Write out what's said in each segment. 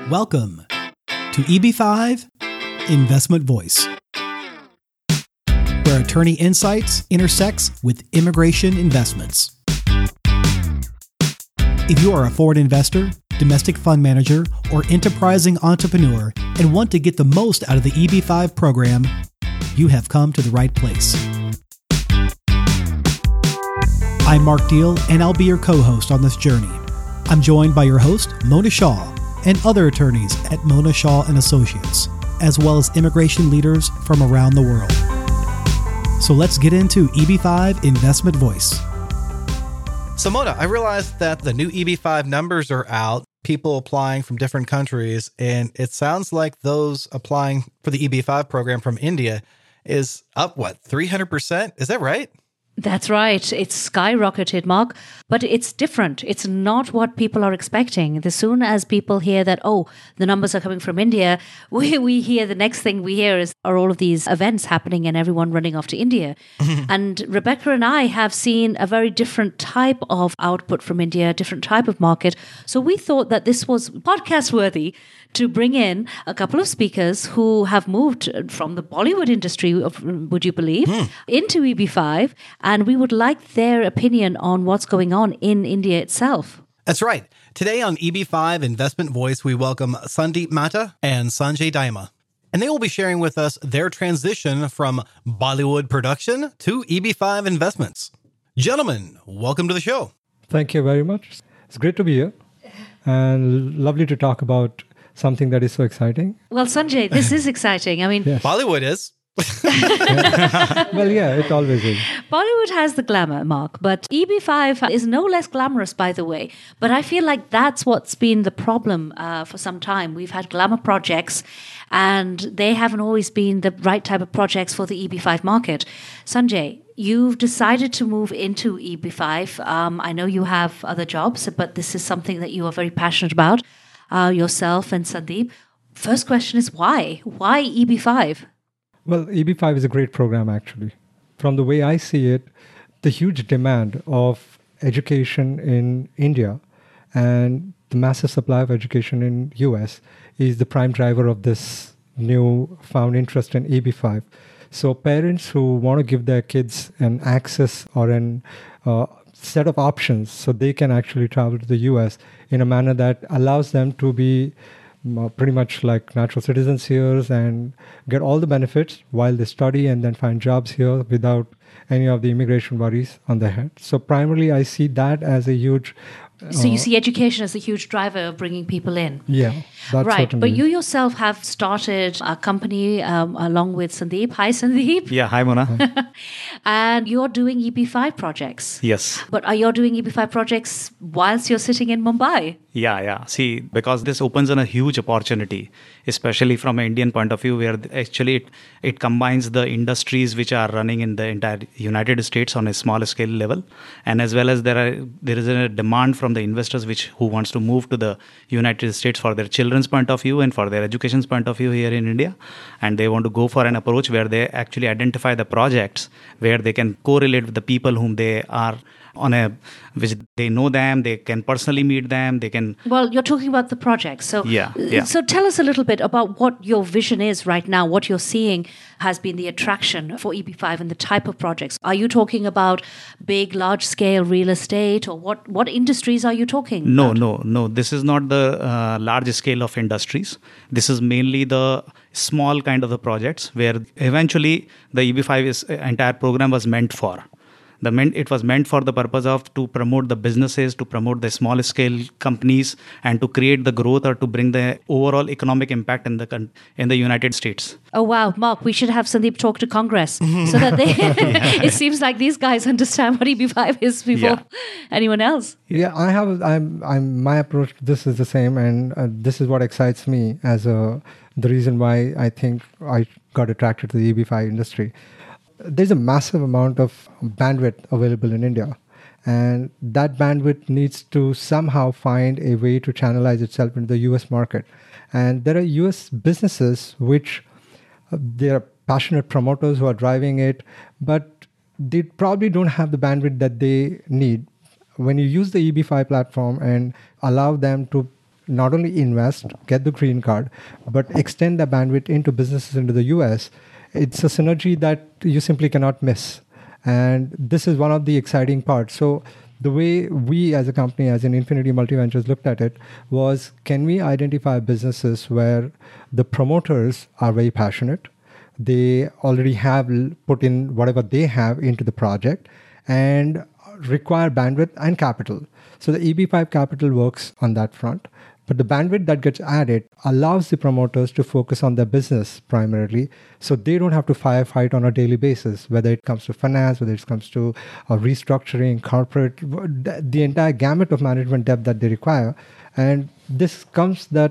Welcome to EB5 Investment Voice, where attorney insights intersects with immigration investments. If you are a foreign investor, domestic fund manager, or enterprising entrepreneur and want to get the most out of the EB5 program, you have come to the right place. I'm Mark Deal, and I'll be your co-host on this journey. I'm joined by your host, Mona Shaw, and other attorneys at Mona Shaw & Associates, as well as immigration leaders from around the world. So let's get into EB5 Investment Voice. So Mona, I realized that the new EB5 numbers are out, people applying from different countries, and it sounds like those applying for the EB5 program from India is up, 300%? Is that right? That's right. It's skyrocketed, Mark, but it's different. It's not what people are expecting. As soon as people hear that, the numbers are coming from India, we hear the next thing we hear are all of these events happening and everyone running off to India. And Rebecca and I have seen a very different type of output from India, a different type of market. So we thought that this was podcast worthy to bring in a couple of speakers who have moved from the Bollywood industry, would you believe, into EB5. And we would like their opinion on what's going on in India itself. That's right. Today on EB5 Investment Voice, we welcome Sandeep Mata and Sanjay Daima. And they will be sharing with us their transition from Bollywood production to EB5 investments. Gentlemen, welcome to the show. Thank you very much. It's great to be here and lovely to talk about something that is so exciting. Well, Sanjay, this is exciting. I mean, yes. Bollywood is. Well, yeah, it always is. Bollywood has the glamour, Mark, but EB5 is no less glamorous, by the way. But I feel like that's what's been the problem for some time. We've had glamour projects, and they haven't always been the right type of projects for the EB5 market. Sanjay, you've decided to move into EB5. I know you have other jobs, but this is something that you are very passionate about, yourself and Sandeep. First question is why? Why EB5? Well, EB5 is a great program, actually. From the way I see it, the huge demand of education in India and the massive supply of education in US is the prime driver of this new found interest in EB5. So parents who want to give their kids an access or an set of options so they can actually travel to the US in a manner that allows them to be pretty much like natural citizens here and get all the benefits while they study and then find jobs here without any of the immigration worries on their head. So primarily, I see that as a huge... So you see education as a huge driver of bringing people in. Yeah, that's right. certainly. But you yourself have started a company along with Sandeep. Hi, Sandeep. Yeah, hi, Mona. And you're doing EB5 projects. Yes. But are you doing EB5 projects whilst you're sitting in Mumbai? Yeah. See, because this opens on a huge opportunity, especially from an Indian point of view, where actually it combines the industries which are running in the entire United States on a small scale level, and as well as there is a demand from the investors who wants to move to the United States for their children's point of view and for their education's point of view here in India, and they want to go for an approach where they actually identify the projects where they can correlate with the people whom they are which they know them, they can personally meet them, they can... Well, you're talking about the projects. So, yeah. So tell us a little bit about what your vision is right now, what you're seeing has been the attraction for EB5 and the type of projects. Are you talking about big, large-scale real estate, or what industries are you talking about? No. This is not the large scale of industries. This is mainly the small kind of the projects where eventually the EB5 entire program was meant for. It was meant for the purpose of to promote the businesses, to promote the small scale companies, and to create the growth or to bring the overall economic impact in the United States. Oh wow, Mark, we should have Sandeep talk to Congress so that they. It seems like these guys understand what EB5 is before anyone else. Yeah, my approach to this is the same, and this is what excites me as the reason why I think I got attracted to the EB5 industry. There's a massive amount of bandwidth available in India, and that bandwidth needs to somehow find a way to channelize itself into the US market. And there are US businesses which they are passionate promoters who are driving it, but they probably don't have the bandwidth that they need. When you use the EB5 platform and allow them to not only invest, get the green card, but extend the bandwidth into businesses into the US, it's a synergy that you simply cannot miss. And this is one of the exciting parts. So the way we as a company, as in Infinity Multiventures, looked at it was, can we identify businesses where the promoters are very passionate? They already have put in whatever they have into the project and require bandwidth and capital. So the EB5 capital works on that front. But the bandwidth that gets added allows the promoters to focus on their business primarily, so they don't have to firefight on a daily basis, whether it comes to finance, whether it comes to restructuring, corporate, the entire gamut of management depth that they require. And this comes from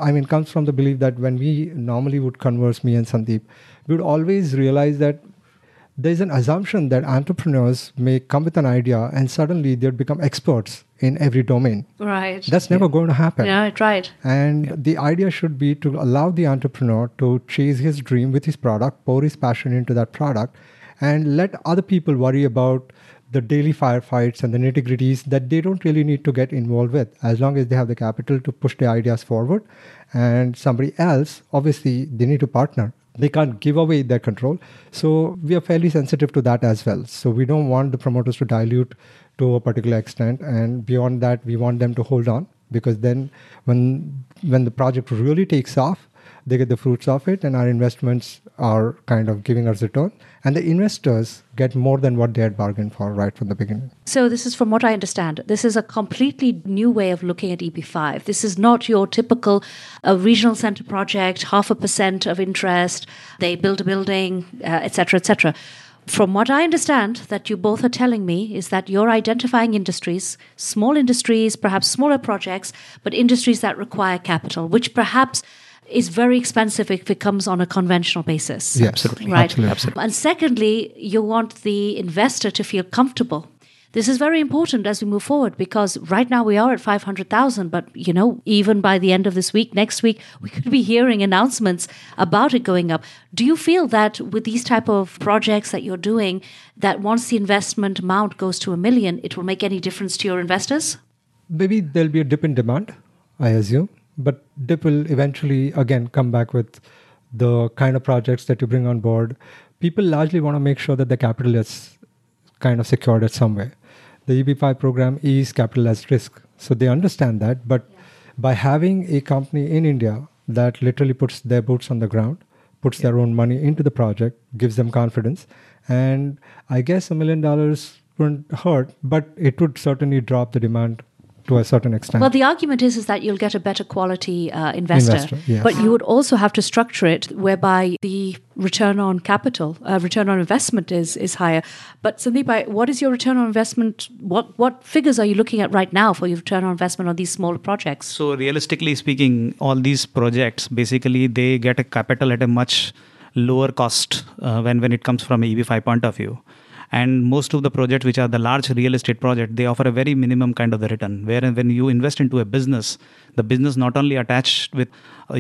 the belief that when we normally would converse, me and Sandeep, we would always realize that there's an assumption that entrepreneurs may come with an idea and suddenly they'd become experts in every domain. Right. That's never going to happen. Yeah, right. And the idea should be to allow the entrepreneur to chase his dream with his product, pour his passion into that product, and let other people worry about the daily firefights and the nitty-gritties that they don't really need to get involved with, as long as they have the capital to push their ideas forward. And somebody else, obviously, they need to partner. They can't give away their control. So we are fairly sensitive to that as well. So we don't want the promoters to dilute to a particular extent. And beyond that, we want them to hold on, because then when the project really takes off, they get the fruits of it, and our investments are kind of giving us return. And the investors get more than what they had bargained for right from the beginning. So this is, from what I understand, this is a completely new way of looking at EB5. This is not your typical regional center project, 0.5% of interest, they build a building, etc., etc. From what I understand that you both are telling me is that you're identifying industries, small industries, perhaps smaller projects, but industries that require capital, which perhaps is very expensive if it comes on a conventional basis. Yes, Absolutely. Right. Absolutely. And secondly, you want the investor to feel comfortable. This is very important as we move forward, because right now we are at 500,000, but even by the end of this week, next week, we could be hearing announcements about it going up. Do you feel that with these type of projects that you're doing, that once the investment amount goes to $1 million, it will make any difference to your investors? Maybe there'll be a dip in demand, I assume. But dip will eventually, again, come back with the kind of projects that you bring on board. People largely want to make sure that the capital is kind of secured at some way. The EB5 program is capital as risk. So they understand that. But by having a company in India that literally puts their boots on the ground, puts their own money into the project, gives them confidence. And I guess $1 million wouldn't hurt, but it would certainly drop the demand to a certain extent. Well, the argument is that you'll get a better quality investor. Yes. But you would also have to structure it whereby the return on capital, return on investment is higher. But Sandeep, what is your return on investment? What figures are you looking at right now for your return on investment on these smaller projects? So realistically speaking, all these projects, basically they get a capital at a much lower cost when it comes from a EB5 point of view. And most of the projects, which are the large real estate project, they offer a very minimum kind of the return. Whereas when you invest into a business, the business not only attached with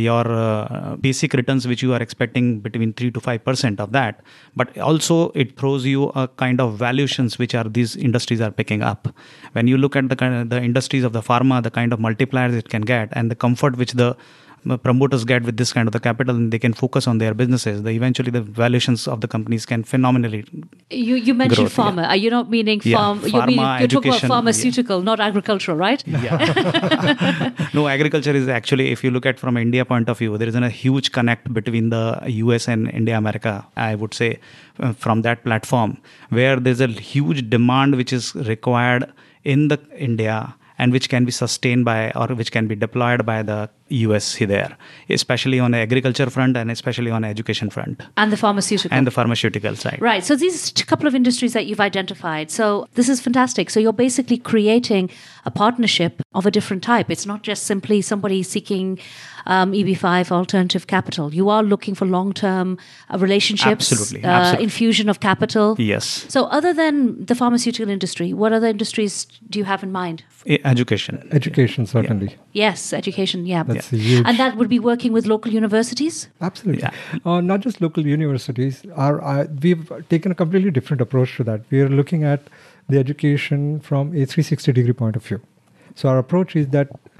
your basic returns, which you are expecting between 3 to 5% of that, but also it throws you a kind of valuations which are these industries are picking up. When you look at the kind of the industries of the pharma, the kind of multipliers it can get, and the comfort which the promoters get with this kind of the capital, and they can focus on their businesses, eventually the valuations of the companies can phenomenally You mentioned growth, pharma. Are you not meaning farm? Pharma, You're talking about education, pharmaceutical, not agricultural, right? No, agriculture is actually, if you look at from India point of view, there is a huge connect between the US and India, America, I would say, from that platform, where there's a huge demand which is required in the India, and which can be sustained by, or which can be deployed by the US there, especially on the agriculture front and especially on the education front. And the pharmaceutical. Side. Right. So these are a couple of industries that you've identified. So this is fantastic. So you're basically creating a partnership of a different type. It's not just simply somebody seeking EB5 alternative capital. You are looking for long-term relationships, Absolutely. infusion of capital. Yes. So other than the pharmaceutical industry, what other industries do you have in mind? Education. Education, certainly. Yes, education, That's huge. And that would be working with local universities? Absolutely. Not just local universities. We've taken a completely different approach to that. We are looking at the education from a 360-degree point of view. So our approach is that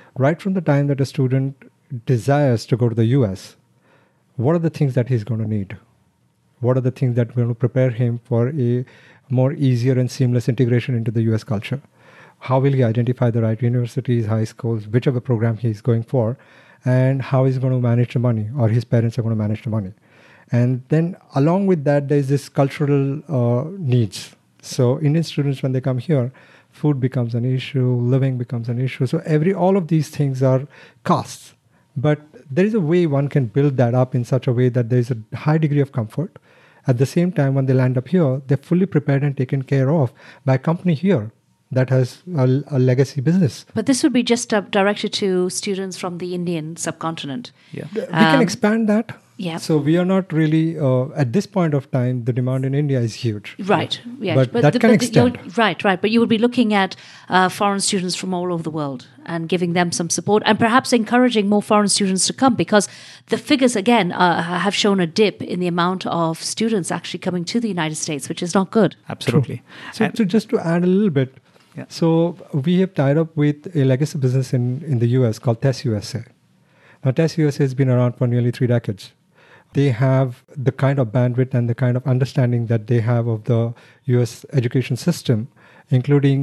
right from the time that a student desires to go to the US, what are the things that he's going to need? What are the things that are going to prepare him for a more easier and seamless integration into the US culture? How will he identify the right universities, high schools, whichever program he's going for, and how he's going to manage the money, or his parents are going to manage the money. And then along with that, there's this cultural needs. So Indian students, when they come here, food becomes an issue, living becomes an issue. So all of these things are costs. But there is a way one can build that up in such a way that there is a high degree of comfort. At the same time, when they land up here, they're fully prepared and taken care of by a company here that has a legacy business. But this would be just directed to students from the Indian subcontinent. Yeah. We can expand that. Yeah. So we are not really, at this point of time, the demand in India is huge. Right. Yeah. But that can extend. Right. But you would be looking at foreign students from all over the world and giving them some support and perhaps encouraging more foreign students to come, because the figures, again, have shown a dip in the amount of students actually coming to the United States, which is not good. Absolutely. So just to add a little bit, so we have tied up with a legacy business in the US called TESS USA. Now, TESS USA has been around for nearly 3 decades. They have the kind of bandwidth and the kind of understanding that they have of the US education system, including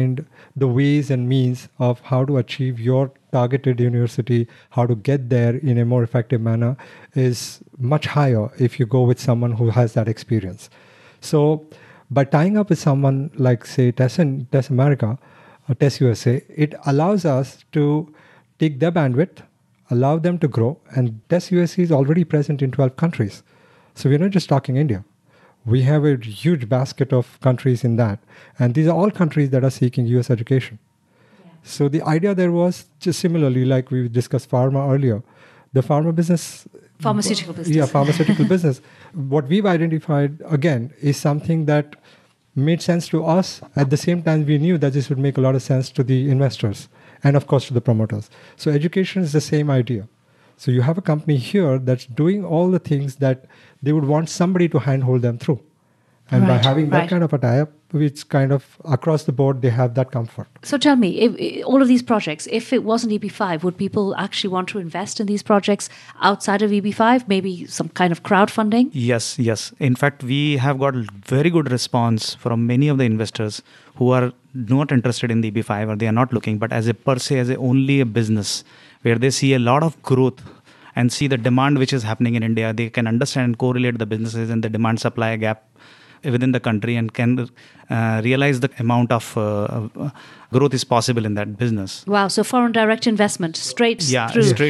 the ways and means of how to achieve your targeted university, how to get there in a more effective manner, is much higher if you go with someone who has that experience. So by tying up with someone like, say, TESS America, or TESS USA, it allows us to take their bandwidth, allow them to grow, and TESS USA is already present in 12 countries. So we're not just talking India. We have a huge basket of countries in that. And these are all countries that are seeking US education. Yeah. So the idea there was just similarly, like we discussed pharma earlier, the pharmaceutical business. Yeah, pharmaceutical business. What we've identified, again, is something that made sense to us. At the same time, we knew that this would make a lot of sense to the investors and, of course, to the promoters. So education is the same idea. So you have a company here that's doing all the things that they would want somebody to handhold them through. And by having that kind of a tie-up, it's kind of across the board, they have that comfort. So tell me, if all of these projects, if it wasn't EB5, would people actually want to invest in these projects outside of EB5? Maybe some kind of crowdfunding? Yes. In fact, we have got very good response from many of the investors who are not interested in the EB5 or they are not looking, but as only a business where they see a lot of growth and see the demand which is happening in India. They can understand and correlate the businesses and the demand supply gap within the country and can realize the amount of growth is possible in that business. Wow, so foreign direct investment straight through.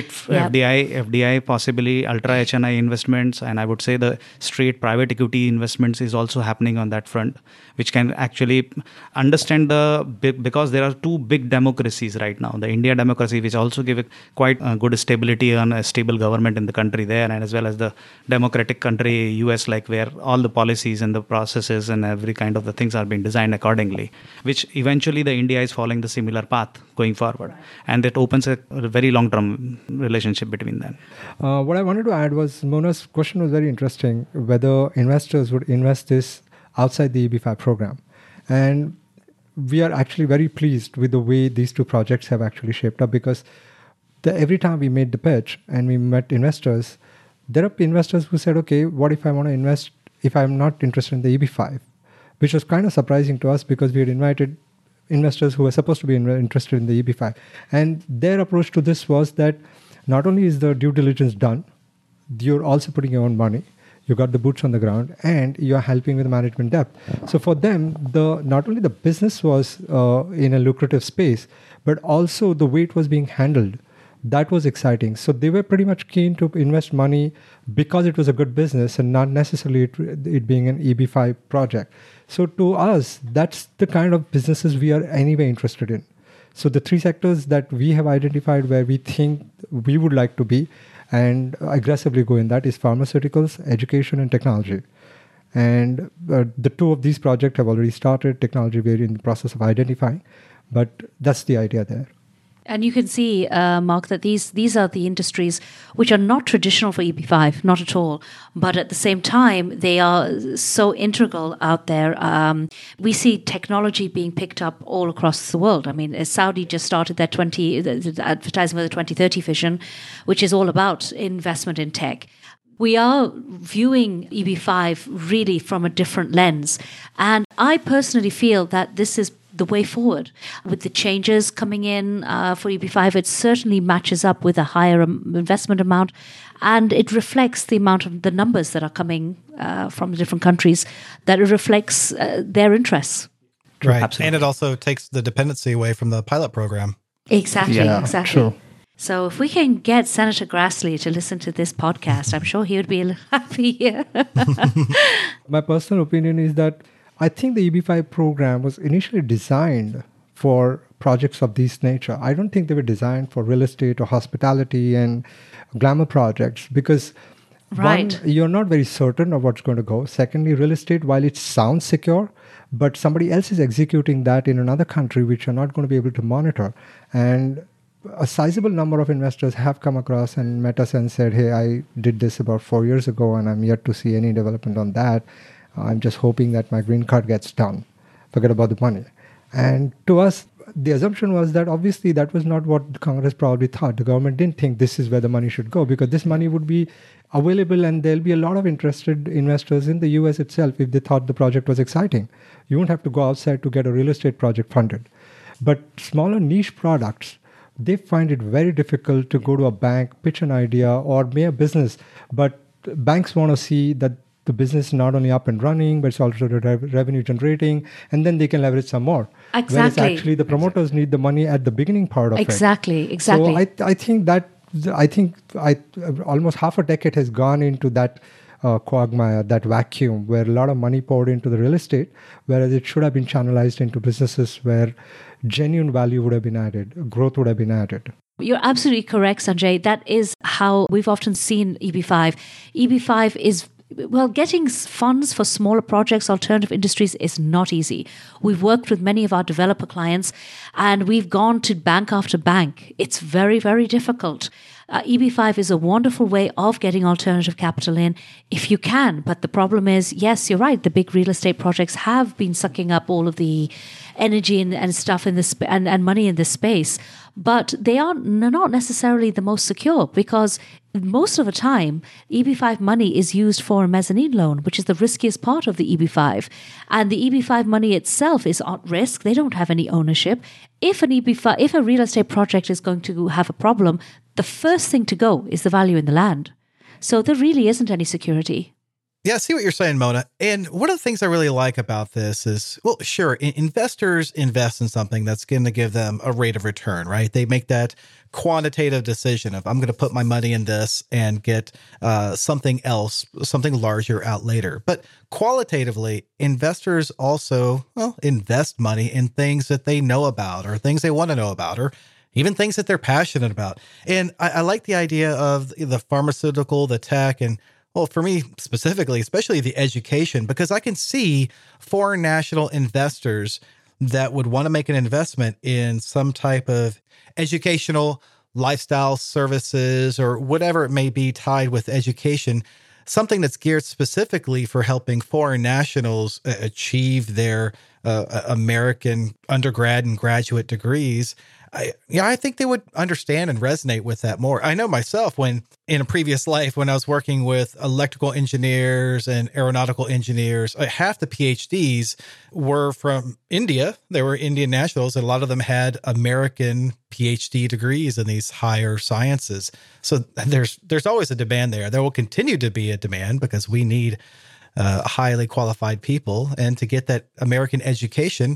FDI, possibly ultra HNI investments, and I would say the straight private equity investments is also happening on that front, which can actually understand because there are 2 big democracies right now. The India democracy, which also give quite good stability on a stable government in the country there, and as well as the democratic country US, like where all the policies and the processes and every kind of the things are being designed accordingly, which eventually the India is following the similar path going forward. And that opens a very long-term relationship between them. What I wanted to add was, Mona's question was very interesting, whether investors would invest this outside the EB5 program. And we are actually very pleased with the way these 2 projects have actually shaped up, because every time we made the pitch and we met investors, there are investors who said, okay, what if I want to invest if I'm not interested in the EB5? Which was kind of surprising to us, because we had invited investors who were supposed to be interested in the EB5. And their approach to this was that not only is the due diligence done, you're also putting your own money, you got the boots on the ground, and you're helping with management depth. So for them, not only the business was in a lucrative space, but also the way it was being handled. That was exciting. So they were pretty much keen to invest money because it was a good business and not necessarily it being an EB5 project. So to us, that's the kind of businesses we are anyway interested in. So the 3 sectors that we have identified where we think we would like to be and aggressively go in that is pharmaceuticals, education, and technology. And the 2 of these projects have already started. Technology, we're in the process of identifying. But that's the idea there. And you can see, Mark, that these are the industries which are not traditional for EB5, not at all. But at the same time, they are so integral out there. We see technology being picked up all across the world. I mean, Saudi just started their the advertising of the 2030 vision, which is all about investment in tech. We are viewing EB5 really from a different lens. And I personally feel that this is the way forward. With the changes coming in for EB5, it certainly matches up with a higher investment amount, and it reflects the amount of the numbers that are coming from the different countries, that it reflects their interests. Right. Absolutely. And it also takes the dependency away from the pilot program. Exactly, exactly. True. So if we can get Senator Grassley to listen to this podcast, I'm sure he would be happy here. My personal opinion is that I think the EB5 program was initially designed for projects of this nature. I don't think they were designed for real estate or hospitality and glamour projects because Right. one, you're not very certain of what's going to go. Secondly, real estate, while it sounds secure, but somebody else is executing that in another country which you're not going to be able to monitor. And a sizable number of investors have come across and met us and said, hey, I did this about 4 years ago and I'm yet to see any development on that. I'm just hoping that my green card gets done. Forget about the money. And to us, the assumption was that obviously that was not what Congress probably thought. The government didn't think this is where the money should go because this money would be available and there'll be a lot of interested investors in the US itself if they thought the project was exciting. You won't have to go outside to get a real estate project funded. But smaller niche products, they find it very difficult to go to a bank, pitch an idea, or make a business. But banks want to see that the business is not only up and running, but it's also revenue generating, and then they can leverage some more. Exactly. Whereas actually the promoters need the money at the beginning part of it. Exactly. So I think almost half a decade has gone into that quagmire, that vacuum, where a lot of money poured into the real estate, whereas it should have been channelized into businesses where genuine value would have been added, growth would have been added. You're absolutely correct, Sanjay. That is how we've often seen EB5. EB5 is, well, getting funds for smaller projects, alternative industries is not easy. We've worked with many of our developer clients and we've gone to bank after bank. It's very, very difficult. EB5 is a wonderful way of getting alternative capital in if you can. But the problem is, yes, you're right. The big real estate projects have been sucking up all of the energy and stuff in this and money in this space. But they're not necessarily the most secure because most of the time, EB5 money is used for a mezzanine loan, which is the riskiest part of the EB5. And the EB5 money itself is at risk. They don't have any ownership. If a real estate project is going to have a problem, the first thing to go is the value in the land. So there really isn't any security. Yeah, I see what you're saying, Mona. And one of the things I really like about this is, well, sure, investors invest in something that's going to give them a rate of return, right? They make that quantitative decision of, I'm going to put my money in this and get something else, something larger out later. But qualitatively, investors also, well, invest money in things that they know about or things they want to know about or even things that they're passionate about. And I like the idea of the pharmaceutical, the tech, and well, for me specifically, especially the education, because I can see foreign national investors that would want to make an investment in some type of educational lifestyle services or whatever it may be tied with education, something that's geared specifically for helping foreign nationals achieve their American undergrad and graduate degrees. I think they would understand and resonate with that more. I know myself when in a previous life, when I was working with electrical engineers and aeronautical engineers, half the PhDs were from India. They were Indian nationals, and a lot of them had American PhD degrees in these higher sciences. So there's always a demand there. There will continue to be a demand because we need highly qualified people. And to get that American education,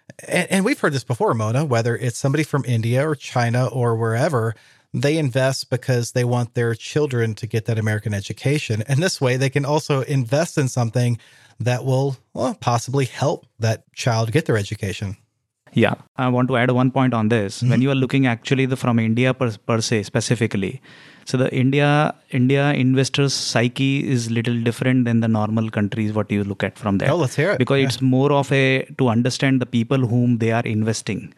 and we've heard this before, Mona, whether it's somebody from India or China or wherever, they invest because they want their children to get that American education. And this way they can also invest in something that will possibly help that child get their education. Yeah, I want to add one point on this. Mm-hmm. When you are looking actually from India per se specifically, so the India investors' psyche is little different than the normal countries what you look at from there. Oh, let's hear it. Because it's more of to understand the people whom they are investing.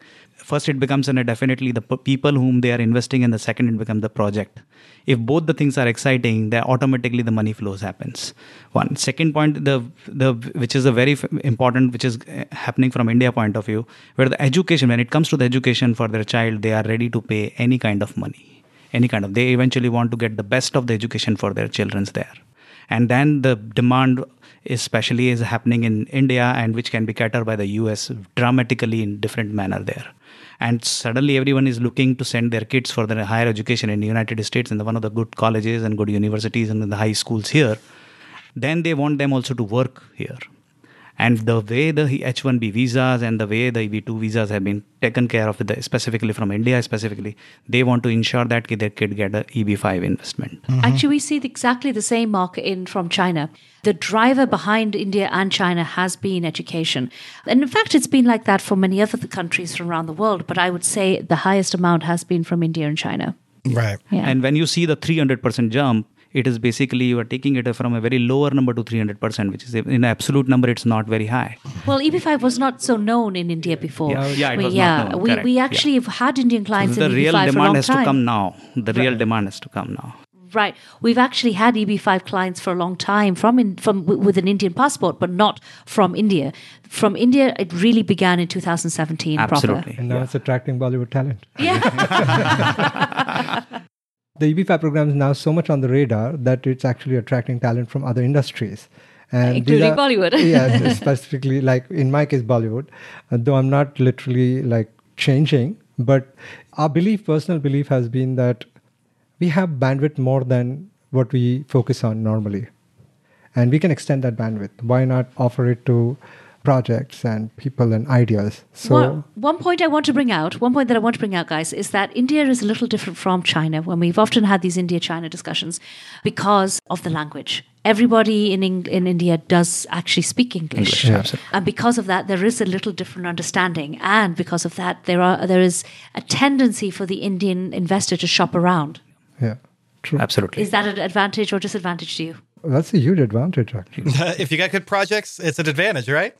first it becomes definitely the people whom they are investing in, the second it becomes the project. If both the things are exciting, then automatically the money flows happens. One second point, the which is a very important, which is happening from India point of view, where the education, when it comes to the education for their child, they are ready to pay any kind of money, they eventually want to get the best of the education for their children's there. And then the demand especially is happening in India, and which can be catered by the US dramatically in different manner there. And suddenly everyone is looking to send their kids for their higher education in the United States and one of the good colleges and good universities and the high schools here. Then they want them also to work here. And the way the H-1B visas and the way the EB-2 visas have been taken care of, specifically from India specifically, they want to ensure that their kid get a EB-5 investment. Mm-hmm. Actually, we see exactly the same market from China. The driver behind India and China has been education. And in fact, it's been like that for many other countries from around the world. But I would say the highest amount has been from India and China. Right. Yeah. And when you see the 300% jump, it is basically you are taking it from a very lower number to 300%, which is in absolute number, it's not very high. Well, EB-5 was not so known in India before. Yeah, it was not known. We actually have had Indian clients in EB-5 for a long time. The real demand has to come now. The real demand has to come now. Right. We've actually had EB-5 clients for a long time with an Indian passport, but not from India. From India, it really began in 2017 Absolutely. proper. And now it's attracting Bollywood talent. Yeah. The EB-5 program is now so much on the radar that it's actually attracting talent from other industries. And including Bollywood. Yes, specifically like in my case, Bollywood, though I'm not literally like changing, but our personal belief has been that we have bandwidth more than what we focus on normally. And we can extend that bandwidth. Why not offer it to projects and people and ideas? So one point that I want to bring out, guys, is that India is a little different from China when we've often had these India-China discussions because of the language. Everybody in India does actually speak English. Yeah. And because of that, there is a little different understanding. And because of that, there is a tendency for the Indian investor to shop around. Yeah, true. Absolutely. Is that an advantage or disadvantage to you? That's a huge advantage, actually. If you got good projects, it's an advantage, right?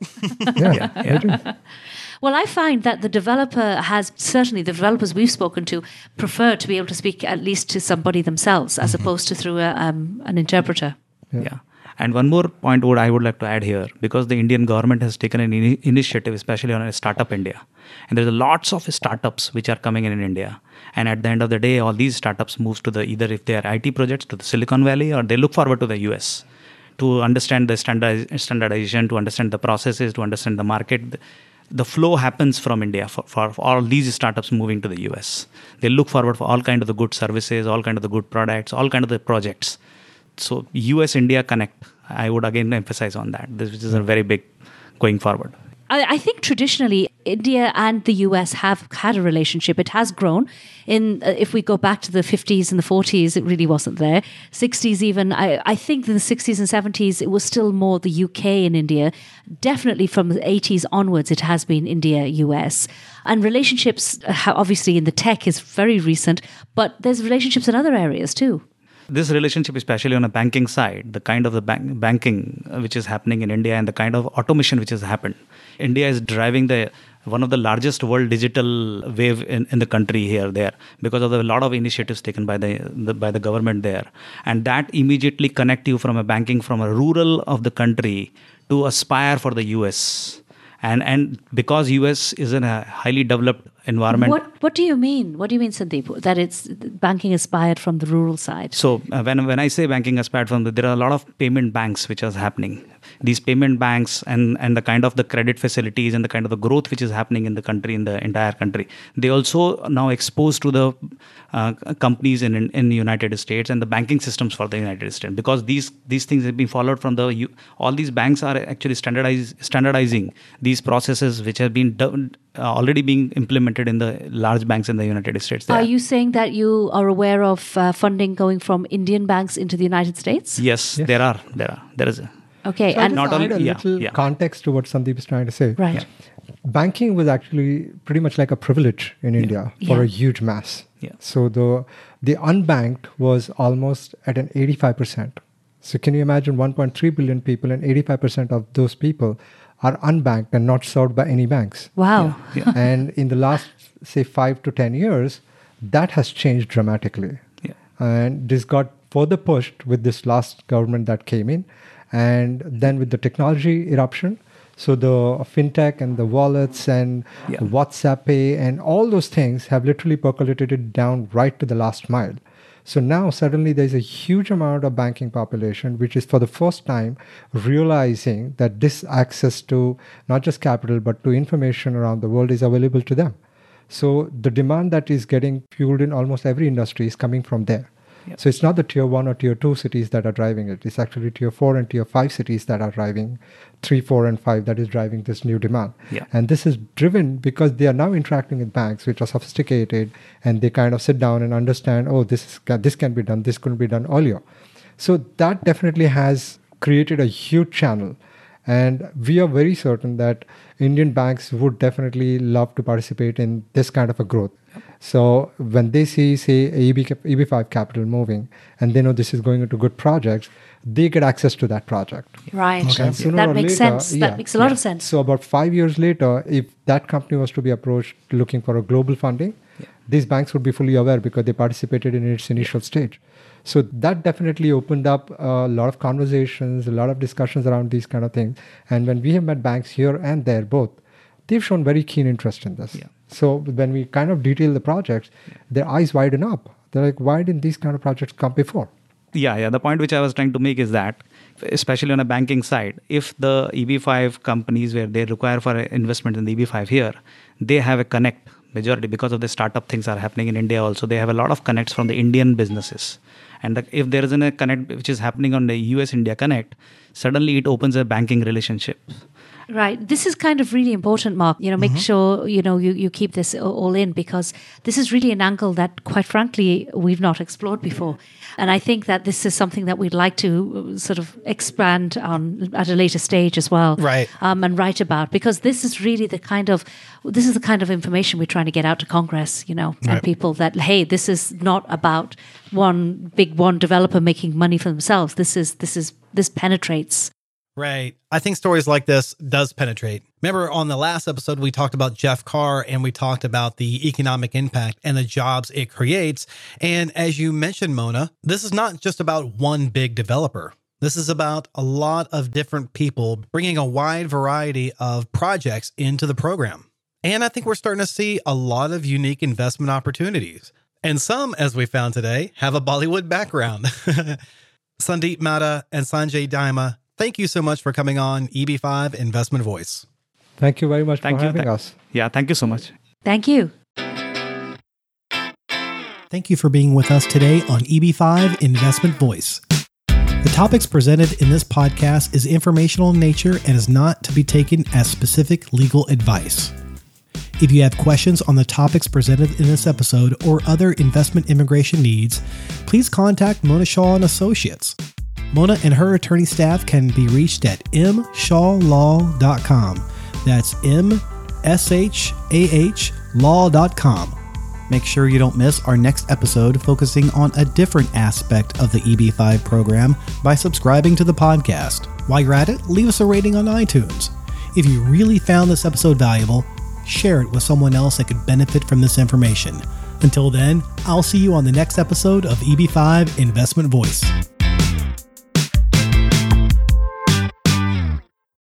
Yeah. Well, I find that the developers we've spoken to prefer to be able to speak at least to somebody themselves as opposed to through an interpreter. Yeah. And one more point I would like to add here, because the Indian government has taken an initiative, especially on Startup India. And there's lots of startups which are coming in India. And at the end of the day, all these startups move to either if they are IT projects, to the Silicon Valley, or they look forward to the US to understand the standardization, to understand the processes, to understand the market. The flow happens from India for all these startups moving to the US. They look forward for all kind of the good services, all kind of the good products, all kind of the projects. So US-India connect, I would again emphasize on that. This is a very big going forward. I think traditionally, India and the US have had a relationship. It has grown. If we go back to the 50s and the 40s, it really wasn't there. 60s even. I think in the 60s and 70s, it was still more the UK and India. Definitely from the 80s onwards, it has been India-US. And relationships, obviously in the tech is very recent, but there's relationships in other areas too. This relationship, especially on a banking side, the kind of the banking which is happening in India and the kind of automation which has happened. India is driving one of the largest world digital wave in the country there because of a lot of initiatives taken by the government there. And that immediately connect you from a banking from a rural of the country to aspire for the US. And because US is in a highly developed environment. What do you mean? What do you mean, Sandeep? That it's banking aspired from the rural side? So when I say banking aspired from there are a lot of payment banks which are happening. These payment banks and the kind of the credit facilities and the kind of the growth which is happening in the country, in the entire country. They also now exposed to the companies in the United States and the banking systems for the United States, because these things have been followed from all these banks are actually standardizing these processes which have been already being implemented in the large banks in the United States. Are you saying that you are aware of funding going from Indian banks into the United States? Yes. There is. Okay, so and not only a little context to what Sandeep is trying to say. Right. Yeah. Banking was actually pretty much like a privilege in India for a huge mass. Yeah. So the unbanked was almost at an 85%. So can you imagine 1.3 billion people, and 85% of those people are unbanked and not served by any banks. Wow. And in the last, say, 5 to 10 years, that has changed dramatically. Yeah. And this got further pushed with this last government that came in. And then with the technology eruption, so the fintech and the wallets and WhatsApp Pay and all those things have literally percolated it down right to the last mile. So now suddenly there's a huge amount of banking population, which is for the first time realizing that this access to not just capital, but to information around the world is available to them. So the demand that is getting fueled in almost every industry is coming from there. Yep. So it's not the tier 1 or tier 2 cities that are driving it. It's actually tier 4 and tier 5 cities that are driving 3, 4, and 5 that is driving this new demand. Yeah. And this is driven because they are now interacting with banks which are sophisticated, and they kind of sit down and understand, oh, this can be done, this couldn't be done earlier. So that definitely has created a huge channel. And we are very certain that Indian banks would definitely love to participate in this kind of a growth. So when they see, say, EB5 capital moving, and they know this is going into good projects, they get access to that project. Right. Okay. That makes sense. That makes a lot of sense. So about 5 years later, if that company was to be approached looking for a global funding, these banks would be fully aware because they participated in its initial stage. So that definitely opened up a lot of conversations, a lot of discussions around these kind of things. And when we have met banks here and there both, they've shown very keen interest in this. Yeah. So when we kind of detail the projects, their eyes widen up. They're like, why didn't these kind of projects come before? Yeah. The point which I was trying to make is that, especially on a banking side, if the EB5 companies where they require for investment in the EB5 here, they have a connect majority because of the startup things are happening in India also. They have a lot of connects from the Indian businesses. And if there isn't a connect which is happening on the US-India Connect, suddenly it opens a banking relationship. Right. This is kind of really important, Mark. Make sure, you keep this all in, because this is really an angle that, quite frankly, we've not explored before. And I think that this is something that we'd like to sort of expand on at a later stage as well. Right. And write about, because this is really the kind of information we're trying to get out to Congress, and people that, hey, this is not about one developer making money for themselves. This penetrates. Right. I think stories like this does penetrate. Remember on the last episode, we talked about Jeff Carr, and we talked about the economic impact and the jobs it creates. And as you mentioned, Mona, this is not just about one big developer. This is about a lot of different people bringing a wide variety of projects into the program. And I think we're starting to see a lot of unique investment opportunities. And some, as we found today, have a Bollywood background. Sandeep Mehta and Sanjay Daima, thank you so much for coming on EB5 Investment Voice. Thank you very much for having us. Yeah, thank you so much. Thank you. Thank you for being with us today on EB5 Investment Voice. The topics presented in this podcast is informational in nature and is not to be taken as specific legal advice. If you have questions on the topics presented in this episode or other investment immigration needs, please contact Mona Shaw & Associates. Mona and her attorney staff can be reached at mshawlaw.com. That's mshawlaw.com. Make sure you don't miss our next episode focusing on a different aspect of the EB5 program by subscribing to the podcast. While you're at it, leave us a rating on iTunes. If you really found this episode valuable, share it with someone else that could benefit from this information. Until then, I'll see you on the next episode of EB5 Investment Voice.